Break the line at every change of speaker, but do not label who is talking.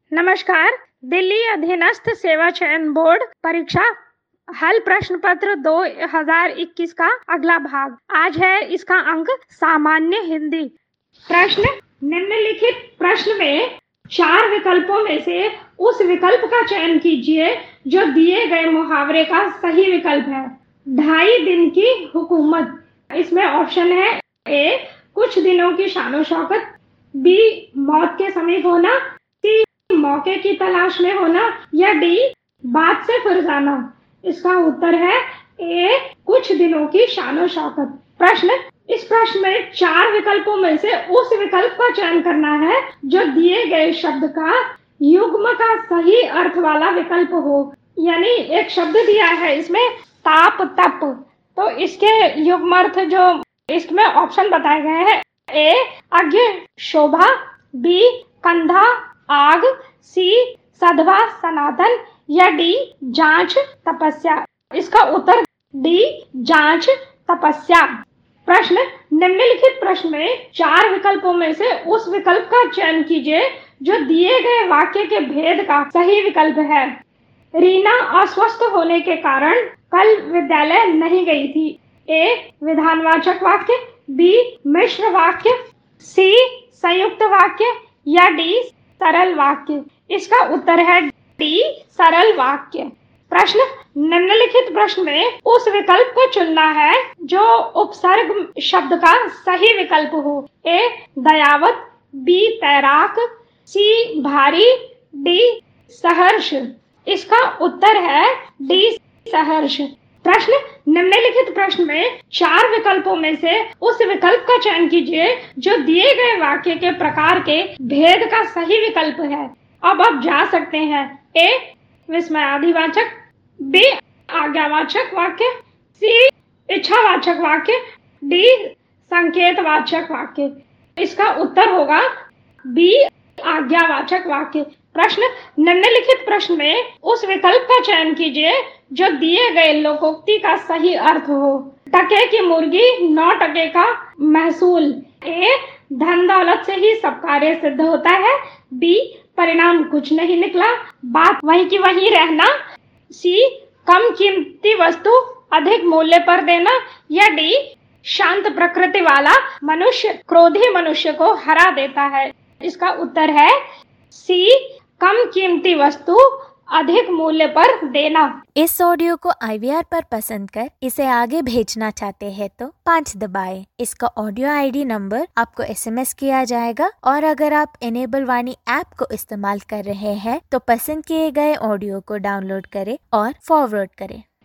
नमस्कार। दिल्ली अधीनस्थ सेवा चयन बोर्ड परीक्षा हल प्रश्न पत्र 2021 का अगला भाग। आज है इसका अंक सामान्य हिंदी। प्रश्न, निम्नलिखित प्रश्न में 4 विकल्पों में से उस विकल्प का चयन कीजिए जो दिए गए मुहावरे का सही विकल्प है। 2.5 दिन की हुकूमत। इसमें ऑप्शन है ए, कुछ दिनों की शानो शौकत, बी, मौत के समीप होना, सी, मौके की तलाश में होना, या डी, बात से फिर जाना। इसका उत्तर है ए, कुछ दिनों की शानो शौकत। प्रश्न, इस प्रश्न में 4 विकल्पों में से उस विकल्प का चयन करना है जो दिए गए शब्द का युग्म का सही अर्थ वाला विकल्प हो। यानी एक शब्द दिया है इसमें ताप, तप, तो इसके युग्म अर्थ जो इसमें ऑप्शन बताए गए हैं, ए, अज्ञ शोभा, बी, कंधा आग, सी, सधवा सनातन, या डी, जांच तपस्या। इसका उत्तर डी, जांच तपस्या। प्रश्न, निम्नलिखित प्रश्न में 4 विकल्पों में से उस विकल्प का चयन कीजिए जो दिए गए वाक्य के भेद का सही विकल्प है। रीना अस्वस्थ होने के कारण कल विद्यालय नहीं गई थी। ए, विधानवाचक वाक्य, बी, मिश्र वाक्य, सी, संयुक्त वाक्य, या डी, सरल वाक्य। इसका उत्तर है डी, सरल वाक्य। प्रश्न, निम्नलिखित प्रश्न में उस विकल्प को चुनना है जो उपसर्ग शब्द का सही विकल्प हो। ए, दयावत, बी, तैराक, सी, भारी, डी, सहर्ष। इसका उत्तर है डी, सहर्ष। प्रश्न, निम्नलिखित प्रश्न में 4 विकल्पों में से उस विकल्प का चयन कीजिए जो दिए गए वाक्य के प्रकार के भेद का सही विकल्प है। अब आप जा सकते हैं। ए, विस्मयादिवाचक, बी, आज्ञावाचक वाक्य, सी, इच्छावाचक वाक्य, डी, संकेतवाचक वाक्य। इसका उत्तर होगा बी, आज्ञावाचक वाक्य। प्रश्न, निम्नलिखित प्रश्न में उस विकल्प का चयन कीजिए जो दिए गए लोकोक्ति का सही अर्थ हो। टके की मुर्गी 9 टके का महसूल। ए, धन दौलत से ही सब कार्य सिद्ध होता है, बी, परिणाम कुछ नहीं निकला, बात वहीं की वहीं रहना, सी, कम कीमती वस्तु अधिक मूल्य पर देना, या डी, शांत प्रकृति वाला मनुष्य क्रोधी मनुष्य को हरा देता है। इसका उत्तर है सी, कम कीमती वस्तु अधिक मूल्य पर देना।
इस ऑडियो को IVR पर पसंद कर इसे आगे भेजना चाहते हैं तो 5 दबाएं। इसका ऑडियो ID नंबर आपको SMS किया जाएगा और अगर आप इनेबल वाणी ऐप को इस्तेमाल कर रहे हैं तो पसंद किए गए ऑडियो को डाउनलोड करें और फॉरवर्ड करें।